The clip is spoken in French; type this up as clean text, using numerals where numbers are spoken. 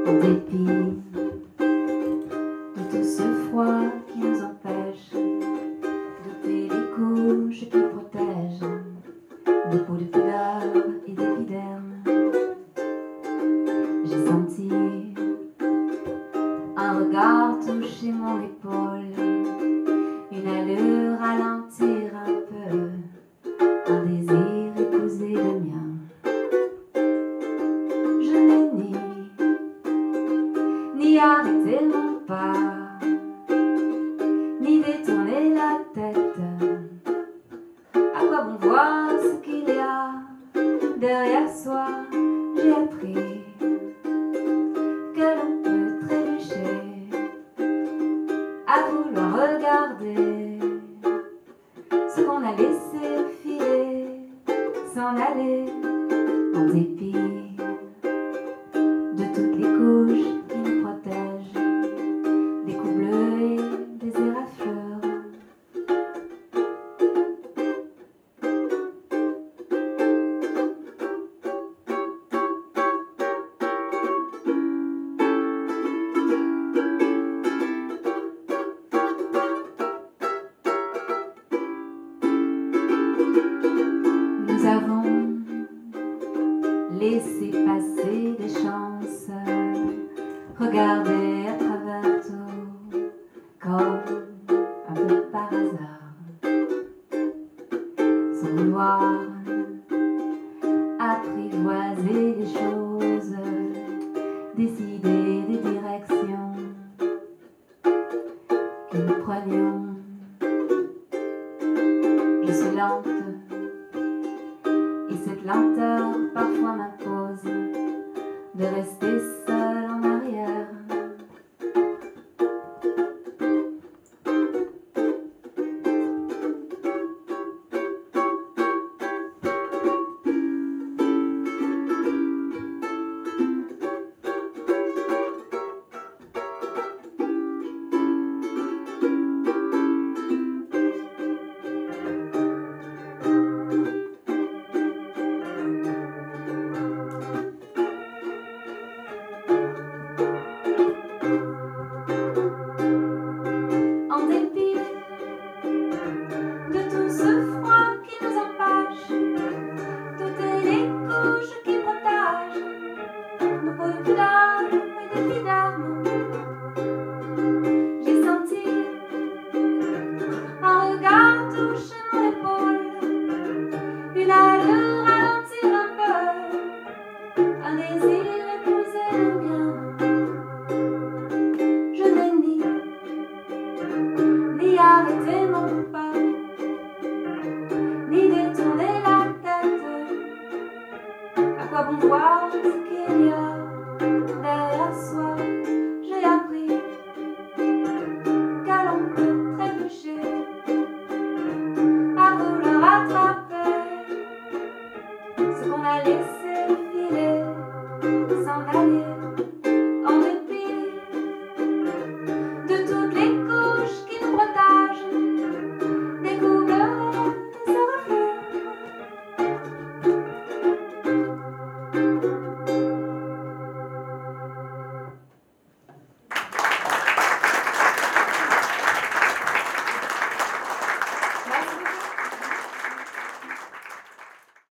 En dépit de tout ce froid qui nous empêche d'ôter les couches qui protègent des peaux de pudeur et d'épiderme, j'ai senti un regard toucher mon épaule, une allure ralentir un peu, un désir épouser le mien. Je n'ai ni arrêté mon pas, ni détourner la tête. À quoi bon voir ce qu'il y a derrière soi? J'ai appris que l'on peut trébucher à vouloir regarder ce qu'on a laissé filer, s'en aller en dépit de toutes les couches qui nous protègent des coups bleus et des éraflures. Nous avons laissé passer des chances, regardé à travers tout comme un peu par hasard, sans vouloir apprivoiser les choses, décider des directions que nous prenions. Je suis lente et cette lenteur parfois m'impose de rester